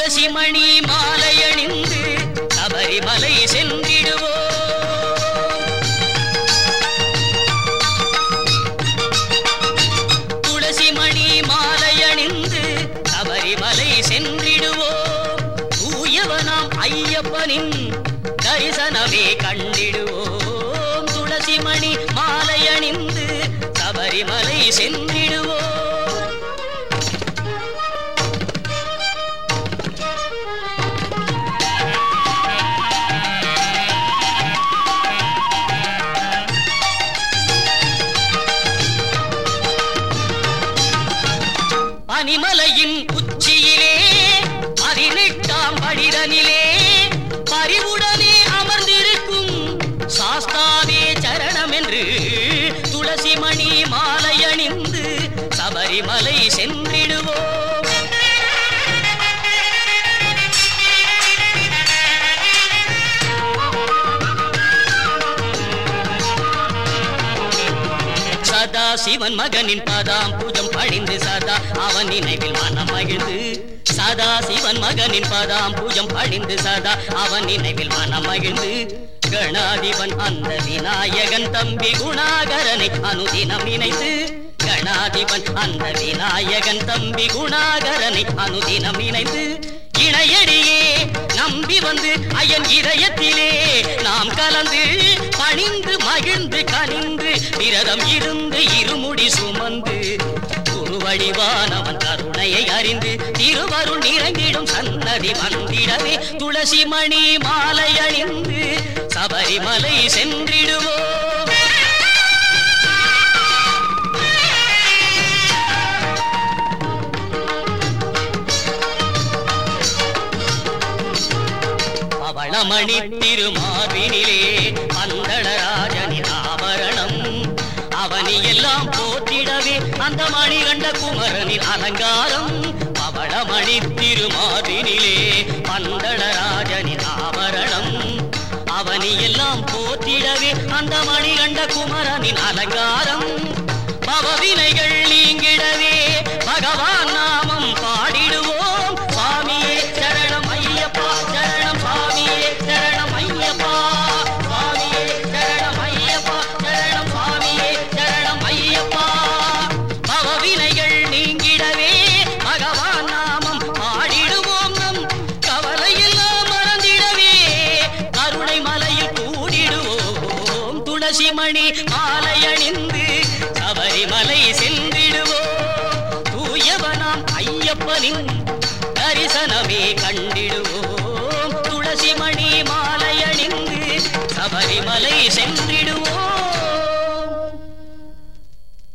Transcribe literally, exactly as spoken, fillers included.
துளசி மணி மாலை அணிந்து சபரிமலை சென்றிடுவோம். துளசி மணி மாலை அணிந்து சபரிமலை சென்றிடுவோம். தூயவனாம் ஐயப்பனின் தரிசனமே கண்டிடுவோம். துளசி மணி மாலை அணிந்து சபரிமலை சென்றிடுவோம். பனிமலையின் உச்சியிலே பதினெட்டாம் படிதனிலே பரிவுடனே அமர்ந்திருக்கும் சாஸ்தாவே சரணம் என்று துளசி மணி மாலை அணிந்து சபரிமலை சென்றிடுவோம். சதா சிவன் மகனின் பாதாம் பூஜம் பணிந்து சதா அவன் நினைவில் மனம் மகிழ்ந்து. சதா சிவன் மகனின் பாதாம் பூஜம் பணிந்து சதா அவன் நினைவில் மனம் மகிழ்ந்து. கணாதிபன் அந்த விநாயகன் தம்பி குணாகரனை அனுதினம் நினைத்து. கணாதிபன் அந்த விநாயகன் தம்பி குணாகரனை அனுதினம் நினைத்து. இணையடியே நம்பி வந்து அயன் இதயத்திலே நாம் கலந்து பணிந்து மகிழ்ந்து கனிந்து விரதம் இருந்து இருமுடி சுமந்து குருவழிவானவன் கருணையை அறிந்து திருவருள் நிறைந்திடும் சன்னதி வந்திடவே துளசி மணி மாலை அணிந்து சபரிமலை சென்றிடுவோம். பவளமணி திருமார்பினிலே பந்தளராஜனின் ஆபரணம் அவனி எல்லாம் போற்றிடவே அந்த மணிகண்ட குமரனின் அலங்காரம். பவளமணி திருமார்பினிலே பந்தளராஜனின் ஆபரணம் அவனி எல்லாம் போற்றிடவே அந்த மணிகண்ட குமரனின் அலங்காரம். பவவினைகள் நீங்கிடவே பகவான் நாமம் பாடிடுவோம். சுவாமியே சரணம் ஐயப்பா சரணம் சுவாமியே சரணம் ஐயப்பா சுவாமியே சரணம் ஐயப்பா சரணம் சுவாமியே சரணம் ஐயப்பா. பவவினைகள் நீங்கிடவே பகவான் நாமம் பாடிடுவோம். நம் கவலையெல்லாம் மறந்திடவே கருணை மலையில் கூடிடுவோம். துளசி மணி மாலை அணிந்து சபரிமலை சென்றிடுவோம். தூயவனாம் ஐயப்பனின் தரிசனமே கண்டிடுவோம். துளசி மணி மாலை அணிந்து சபரிமலை சென்று